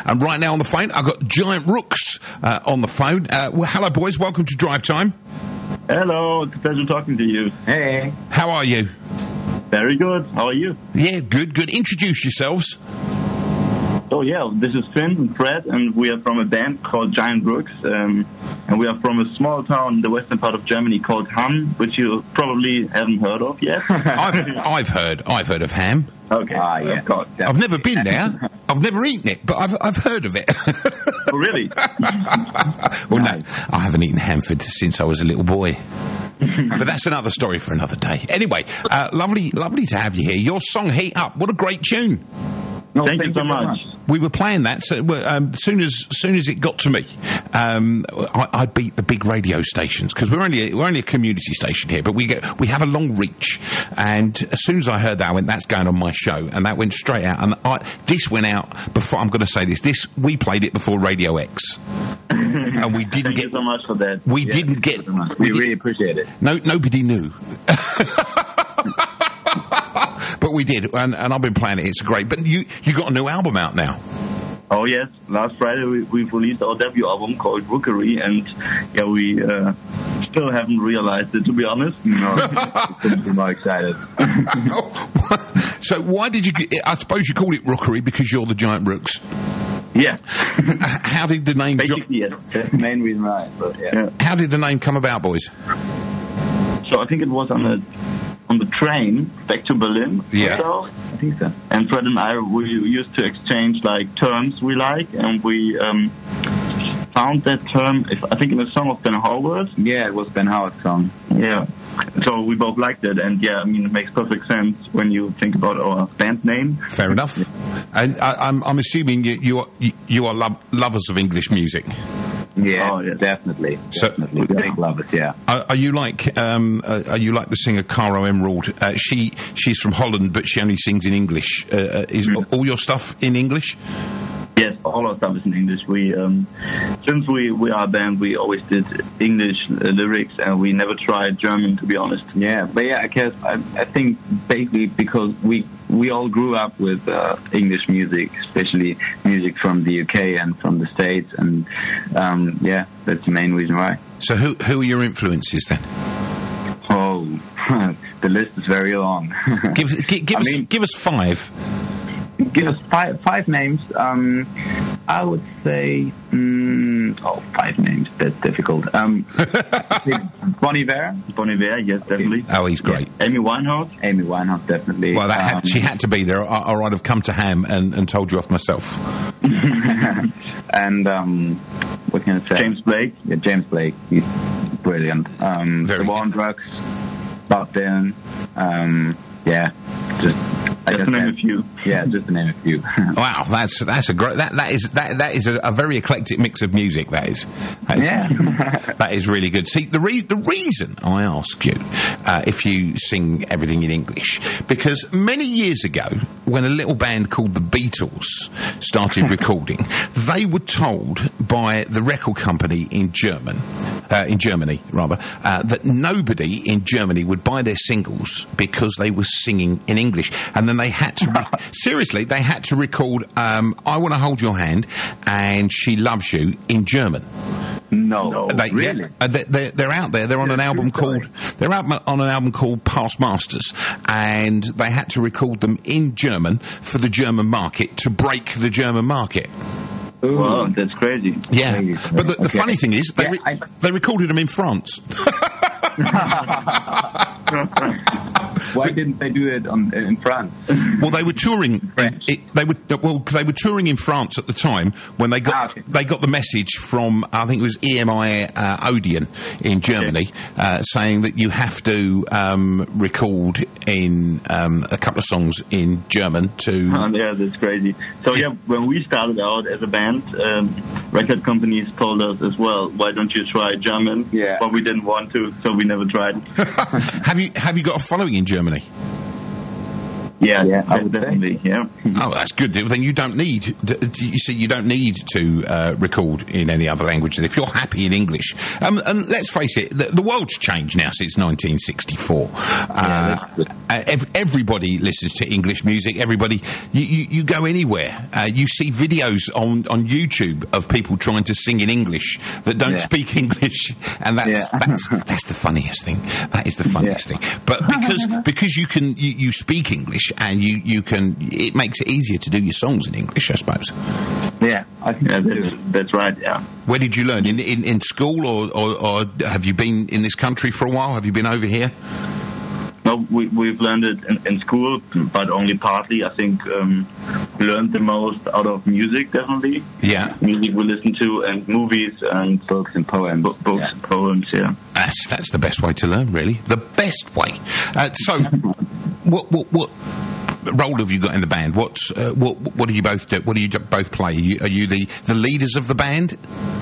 And right now on the phone, I've got Giant Rooks on the phone. Well, hello, boys. Welcome to Drive Time. Hello. It's a pleasure talking to you. Hey. How are you? Very good. How are you? Yeah, good. Introduce yourselves. Oh, yeah. This is Finn and Fred, and we are from a band called Giant Rooks. And we are from a small town in the western part of Germany called Hamm, which you probably haven't heard of yet. I've heard of Hamm. Okay. Yeah. Of course. I've never been there. I've never eaten it, but I've heard of it. Oh, really? Well, no, I haven't eaten ham since I was a little boy. But that's another story for another day. Anyway, lovely to have you here. Your song "Heat Up," what a great tune! No, thank you so much. We were playing that. So, soon as it got to me, I beat the big radio stations because we're only a community station here, but we have a long reach. And as soon as I heard that, I went, "That's going on my show," and that went straight out. And this went out before. I'm going to say this. We played it before Radio X, and we didn't Thank you so much for that. We didn't get. We really appreciate it. Nobody knew. But we did, and I've been playing it. It's great. But you got a new album out now. Oh, yes. Last Friday we've released our debut album called Rookery, and yeah, we still haven't realized it, to be honest. No, couldn't be more excited. So why did you... I suppose you called it Rookery because you're the Giant Rooks. Yeah. How did the name... Basically, yes. That's the main reason why, but yeah. How did the name come about, boys? So I think it was on the train back to Berlin. Yeah. So, I think so. and Fred and I, we used to exchange like terms we like, and we found that term, I think in a song of Ben Howard. Yeah, it was Ben Howard's song. Yeah. So we both liked it, and yeah, I mean, it makes perfect sense when you think about our band name. Fair enough. And I'm assuming you are lovers of English music. Yeah, oh, yes. Definitely. So- Definitely. Big lovers, yeah. Are you like the singer Caro Emerald? She's from Holland, but she only sings in English. Is all your stuff in English? Yes, all our stuff is in English. We, since we are a band, we always did English lyrics, and we never tried German, to be honest. Yeah, but yeah, I guess I think basically because we all grew up with English music, especially music from the UK and from the States, and yeah, that's the main reason why. So who are your influences then? Oh, the list is very long. Give us five. Give us five names. I would say 5 names. That's difficult. Bon Iver. Bon Iver, yes, definitely. Oh, he's great. Yeah. Amy Winehouse. Amy Winehouse, definitely. Well, she had to be there, or I'd have come to Hamm and told you off myself. And what can I say? James Blake. Yeah, James Blake. He's brilliant. Very The War on Drugs. Bob Dylan. Yeah, just to name a few. Yeah, just to name a few. Wow, that's a great. That is a very eclectic mix of music. That is that is really good. See, the reason I ask you if you sing everything in English, because many years ago, when a little band called the Beatles started recording, they were told by the record company in Germany, that nobody in Germany would buy their singles because they were singing in English, and then they had to seriously, they had to record "I Want to Hold Your Hand" and "She Loves You" in German. No, really? Yeah, they're out there. They're on an album called Past Masters, and they had to record them in German for the German market to break the German market. Ooh. Wow, that's crazy. Yeah, but the funny thing is, they recorded them in France. Why didn't they do it in France? Well, they were touring. They were touring in France at the time when they got the message from, I think it was EMI Odeon in Germany, saying that you have to record in a couple of songs in German to. Yeah, that's crazy. So yeah, when we started out as a band, record companies told us as well, why don't you try German? Yeah. But we didn't want to, so we never tried. Have you got a following in Germany? Yeah, I would definitely. Yeah. Oh, that's good. Then you don't need. You see, you don't need to record in any other language. If you're happy in English, and let's face it, the world's changed now since 1964. Everybody listens to English music. Everybody, you go anywhere, you see videos on YouTube of people trying to sing in English that don't speak English, and that's the funniest thing. That is the funniest thing. But because you speak English. And you can, it makes it easier to do your songs in English, I suppose. Yeah, I think that's right. Yeah. Where did you learn? In school, or have you been in this country for a while? Have you been over here? No, we've learned it in school, but only partly. I think learned the most out of music, definitely. Yeah. Music we listen to, and movies, and books and poems. Books and poems, yeah. That's the best way to learn, really. The best way. So, what role have you got in the band? What do you both do? What do you both play? Are you the leaders of the band?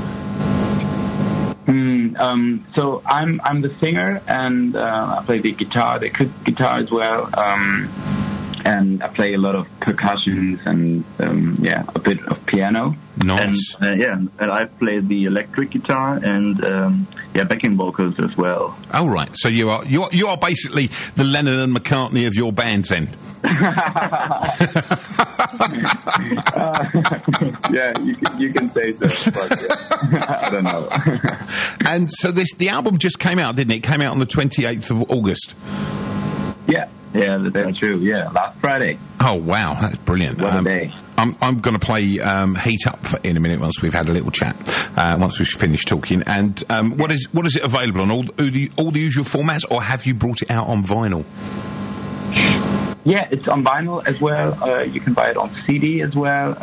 So I'm the singer, and I play the guitar as well, and I play a lot of percussions and a bit of piano. Nice. And I play the electric guitar and backing vocals as well. Oh right, so you are basically the Lennon and McCartney of your band then. You can say so, but I don't know. And so the album just came out, didn't it? It came out on the 28th of August. Yeah, that's true. Yeah, last Friday. Oh wow, that's brilliant. What a day. I'm going to play Heat Up in a minute once we've had a little chat, once we've finished talking. And what is it available on all the usual formats, or have you brought it out on vinyl? Yeah, it's on vinyl as well. You can buy it on CD as well.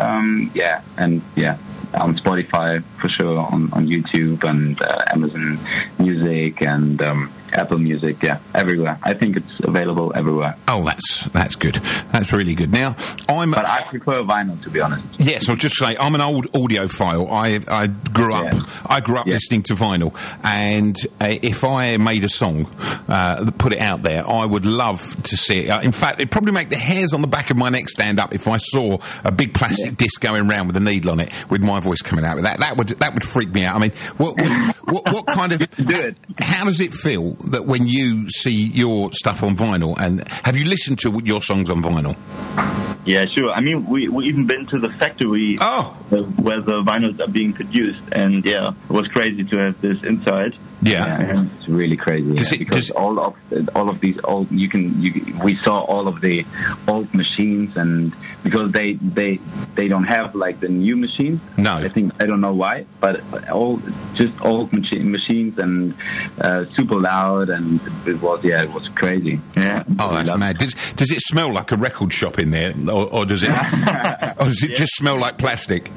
On Spotify for sure, on YouTube and Amazon Music and Apple Music, everywhere. I think it's available everywhere. Oh, that's good. That's really good. Now, But I prefer vinyl, to be honest. Yes, I'll just say I'm an old audiophile. I grew up listening to vinyl, and if I made a song, put it out there, I would love to see it. In fact, it'd probably make the hairs on the back of my neck stand up if I saw a big plastic disc going around with a needle on it with my voice coming out with that. That would freak me out. I mean, what kind of do it? How does it feel that when you see your stuff on vinyl, and have you listened to your songs on vinyl? Yeah, sure. I mean, we even been to the factory where the vinyls are being produced, and it was crazy to have this inside. Yeah, it's really crazy because all of these old we saw all of the old machines, and because they don't have like the new machines. No, I don't know why, but old machines and super loud, and it was crazy. Yeah. Oh, that's mad. Does it smell like a record shop in there, or does it just smell like plastic?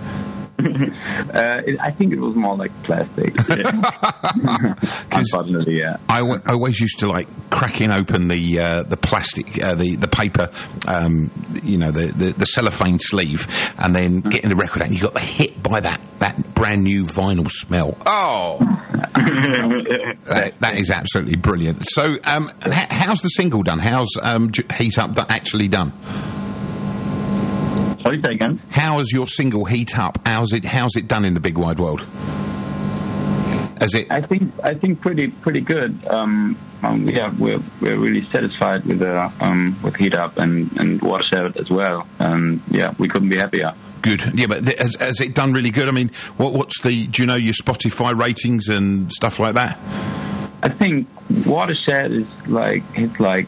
I think it was more like plastic. Unfortunately, yeah. I always used to like cracking open the plastic, the paper, the cellophane sleeve, and then getting the record out, and you got hit by that brand new vinyl smell. Oh, that is absolutely brilliant. So, how's the single done? How's Heat Up actually done? Sorry, say again. How has your single Heat Up? How's it done in the big wide world? I think pretty good. We're really satisfied with Heat Up and Watershed as well. We couldn't be happier. Good. Yeah, but has it done really good? I mean, do you know your Spotify ratings and stuff like that? I think Watershed is it's like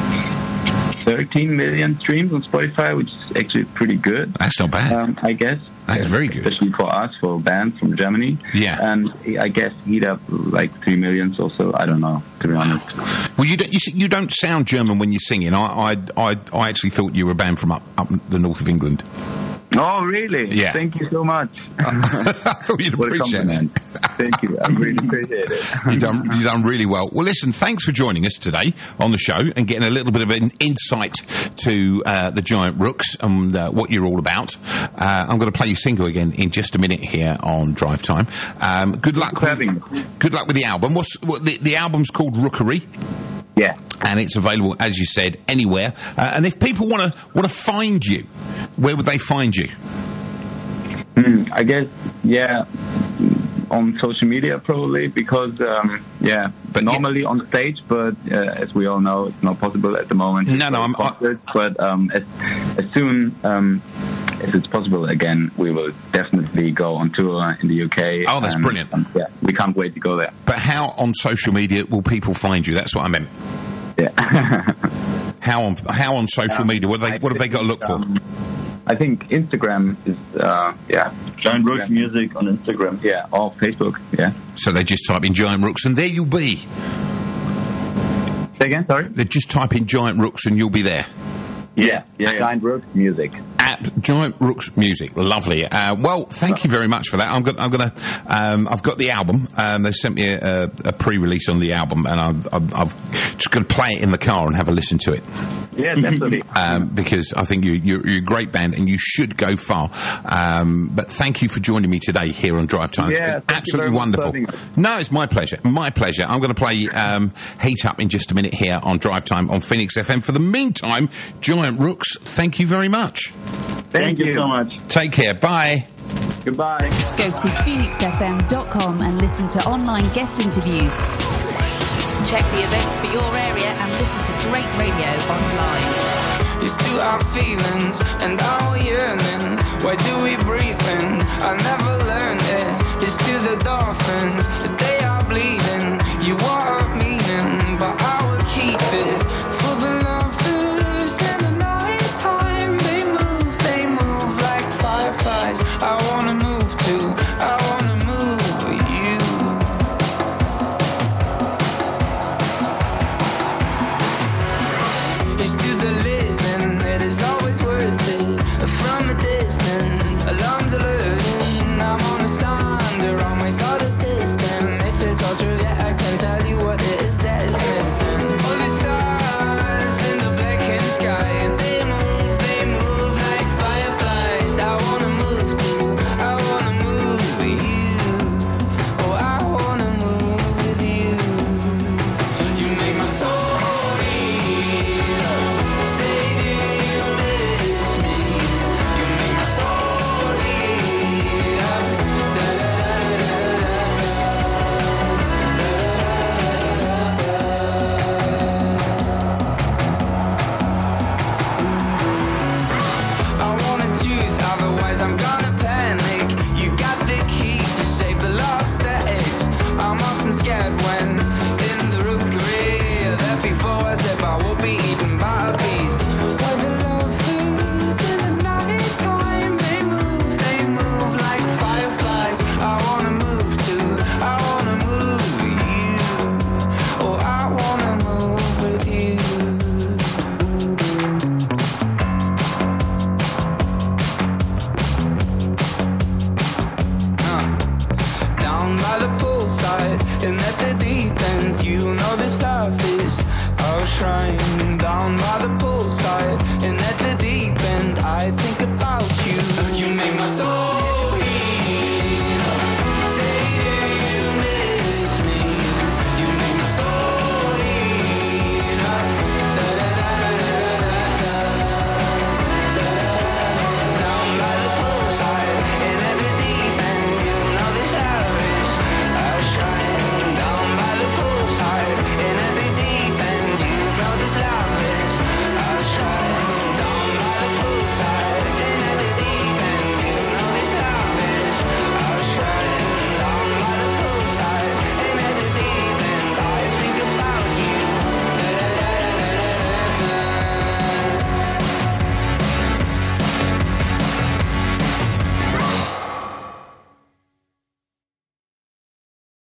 13 million streams on Spotify, which is actually pretty good. That's not bad. I guess. That's very good. Especially for us, for bands from Germany. Yeah. And I guess Heat Up like 3 million or so. I don't know, to be honest. Well, you don't sound German when you're singing. I actually thought you were a band from up the north of England. Oh, really? Yeah. Thank you so much. I thought you'd appreciate that. Thank you. I really appreciate it. You've done really well. Well, listen, thanks for joining us today on the show and getting a little bit of an insight to the Giant Rooks and what you're all about. I'm going to play your single again in just a minute here on Drive Time. Good luck with the album. The album's called Rookery. Yeah. And it's available, as you said, anywhere. And if people want to find you, where would they find you? I guess, on social media probably, because but normally on stage, but as we all know, it's not possible at the moment. But as soon as it's possible again, we will definitely go on tour in the UK. Oh, that's brilliant! We can't wait to go there. But how on social media will people find you? That's what I meant. Yeah. How on social media? What have they got to look for? I think Instagram is, Giant Rooks Music on Instagram. Yeah, or Facebook, yeah. So they just type in Giant Rooks and there you'll be. Say again, sorry? They just type in Giant Rooks and you'll be there. Yeah. Giant Rooks Music. At Giant Rooks Music, lovely. Well, thank you very much for that. I've got the album. They sent me a pre-release on the album, and I've just going to play it in the car and have a listen to it. Yeah, definitely. Because I think you're a great band and you should go far. But thank you for joining me today here on Drive Time. Yeah, it's been absolutely wonderful. No, it's my pleasure. My pleasure. I'm going to play Heat Up in just a minute here on Drive Time on Phoenix FM. For the meantime, Giant Rooks, thank you very much. Thank you so much. Take care. Bye. Goodbye. Go to phoenixfm.com and listen to online guest interviews. Check the events for your area and listen to great radio online. It's to our feelings and our yearning. Why do we breathe in? I never learned it. It's to the dolphins, they are bleeding. You want a meaning, but I will keep it. For the lovers in the night time, they move like fireflies. I wanna move too, I wanna move with you. It's to the living, it is always worth it. From a distance, alarms alerting. I'm on a thunder on my solar system. If it's all true, yeah, I can tell you what it is that is missing. All the stars in the blackened sky, and they move like fireflies. I wanna move too, I wanna move with you. Oh, I wanna move with you. You make my soul heat up. Say, do you miss me? You make my soul heat up. Da da I wanna choose, otherwise I'm gonna panic. You got the key to save the love statics. I'm often scared when in the rookery that before I step I will be eaten by a beast. Why the lovers in the night time, they move like fireflies. I wanna move too, I wanna move with you. Oh, I wanna move with you. Down by the poolside and at the deep end, you know this love is our shrine. Down by the